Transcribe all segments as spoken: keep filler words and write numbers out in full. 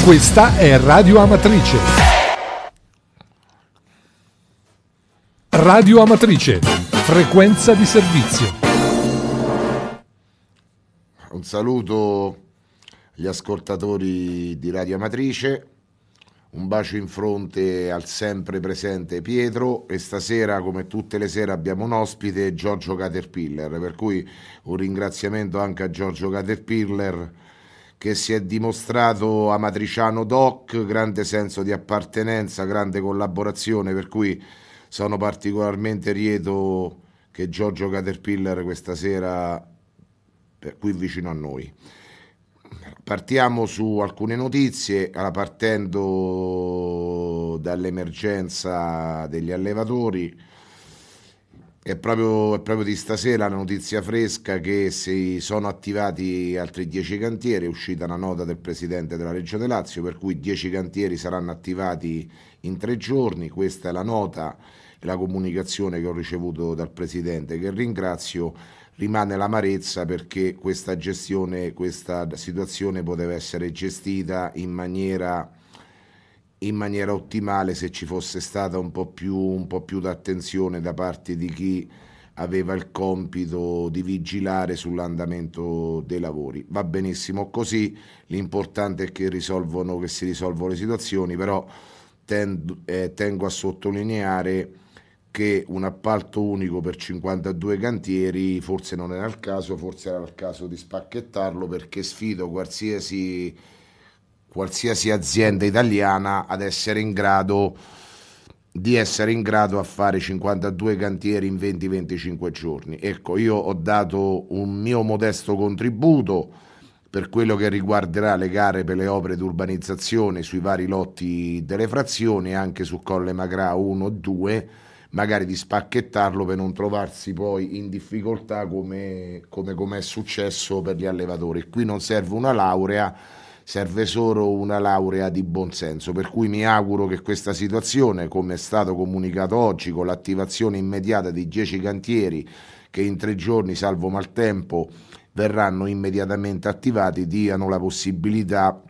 Questa è Radio Amatrice. Radio Amatrice, frequenza di servizio. Un saluto agli ascoltatori di Radio Amatrice, un bacio in fronte al sempre presente Pietro, e stasera, come tutte le sere, abbiamo un ospite, Giorgio Caterpillar, per cui un ringraziamento anche a Giorgio Caterpillar, che si è dimostrato amatriciano doc, grande senso di appartenenza, grande collaborazione, per cui sono particolarmente lieto che Giorgio Caterpillar questa sera è qui vicino a noi. Partiamo su alcune notizie, partendo dall'emergenza degli allevatori. È proprio, è proprio di stasera la notizia fresca che si sono attivati altri dieci cantieri. È uscita una nota del presidente della Regione Lazio per cui dieci cantieri saranno attivati in tre giorni. Questa è la nota e la comunicazione che ho ricevuto dal presidente, che ringrazio. Rimane l'amarezza perché questa gestione, questa situazione poteva essere gestita in maniera in maniera ottimale se ci fosse stata un po' più un po' più d'attenzione da parte di chi aveva il compito di vigilare sull'andamento dei lavori. Va benissimo così, l'importante è che risolvono che si risolvono le situazioni, però tendo, eh, tengo a sottolineare che un appalto unico per cinquantadue cantieri forse non era il caso, forse era il caso di spacchettarlo, perché sfido qualsiasi qualsiasi azienda italiana ad essere in grado di essere in grado a fare cinquantadue cantieri in venti venticinque giorni. Ecco, io ho dato un mio modesto contributo per quello che riguarderà le gare per le opere di urbanizzazione sui vari lotti delle frazioni, anche su Colle Magrà uno e due, magari di spacchettarlo per non trovarsi poi in difficoltà come, come, come è successo per gli allevatori. Qui non serve una laurea, serve solo una laurea di buonsenso, per cui mi auguro che questa situazione, come è stato comunicato oggi, con l'attivazione immediata di dieci cantieri che in tre giorni, salvo maltempo, verranno immediatamente attivati, diano la possibilità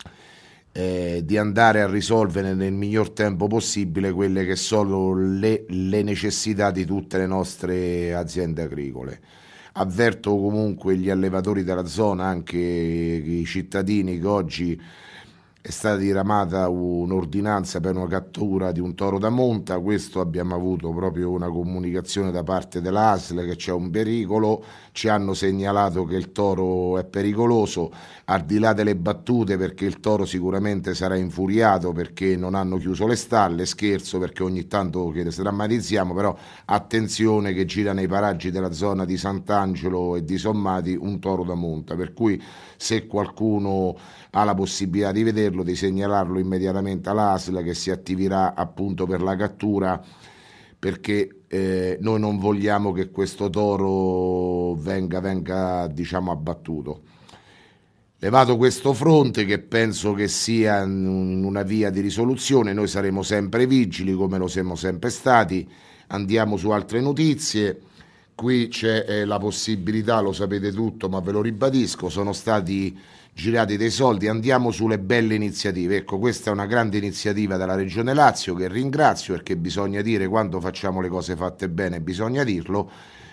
eh, di andare a risolvere nel miglior tempo possibile quelle che sono le, le necessità di tutte le nostre aziende agricole. Avverto comunque gli allevatori della zona, anche i cittadini, che oggi è stata diramata un'ordinanza per una cattura di un toro da monta. Questo abbiamo avuto proprio una comunicazione da parte dell'A S L che c'è un pericolo, ci hanno segnalato che il toro è pericoloso, al di là delle battute, perché il toro sicuramente sarà infuriato perché non hanno chiuso le stalle, scherzo, perché ogni tanto che sdrammatizziamo, però attenzione che gira nei paraggi della zona di Sant'Angelo e di Sommati un toro da monta, per cui se qualcuno ha la possibilità di vederlo, di segnalarlo immediatamente all'A S L che si attiverà appunto per la cattura, perché eh, noi non vogliamo che questo toro venga, venga diciamo abbattuto. Levato questo fronte, che penso che sia in una via di risoluzione, noi saremo sempre vigili come lo siamo sempre stati. Andiamo su altre notizie. Qui c'è eh, la possibilità, lo sapete tutto, ma ve lo ribadisco, sono stati girati dei soldi. Andiamo sulle belle iniziative. Ecco, questa è una grande iniziativa della Regione Lazio, che ringrazio, perché bisogna dire, quando facciamo le cose fatte bene bisogna dirlo.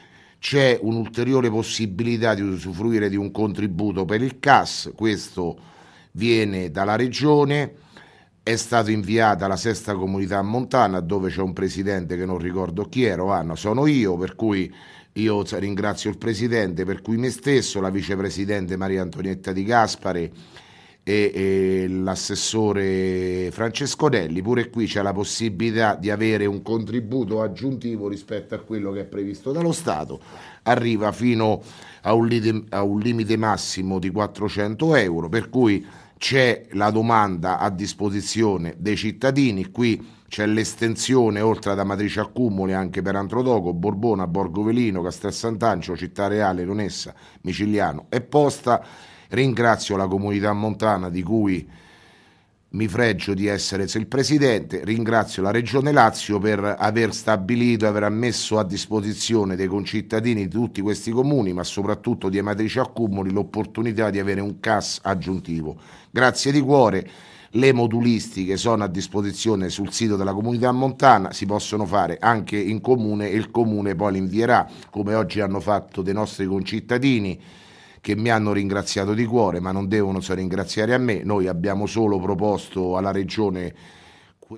C'è un'ulteriore possibilità di usufruire di un contributo per il C A S, questo viene dalla Regione, è stato inviata alla sesta comunità montana, dove c'è un presidente che non ricordo chi era, ah, no, sono io, per cui io ringrazio il presidente, per cui me stesso, la vicepresidente Maria Antonietta Di Gaspare e, e l'assessore Francesco Nelli. Pure qui c'è la possibilità di avere un contributo aggiuntivo rispetto a quello che è previsto dallo Stato, arriva fino a un, limite, a un limite massimo di quattrocento euro, per cui c'è la domanda a disposizione dei cittadini. Qui c'è l'estensione, oltre ad Amatrice Accumuli, anche per Antrodoco, Borbona, Borgo Velino, Castel Sant'Angelo, Città Reale, Lonessa, Micigliano e Posta. Ringrazio la comunità montana, di cui mi fregio di essere il presidente, ringrazio la Regione Lazio per aver stabilito, aver messo a disposizione dei concittadini di tutti questi comuni, ma soprattutto di Amatrice Accumuli, l'opportunità di avere un C A S aggiuntivo. Grazie di cuore. Le modulistiche sono a disposizione sul sito della Comunità Montana, si possono fare anche in comune e il comune poi li invierà, come oggi hanno fatto dei nostri concittadini che mi hanno ringraziato di cuore, ma non devono solo ringraziare a me. Noi abbiamo solo proposto alla Regione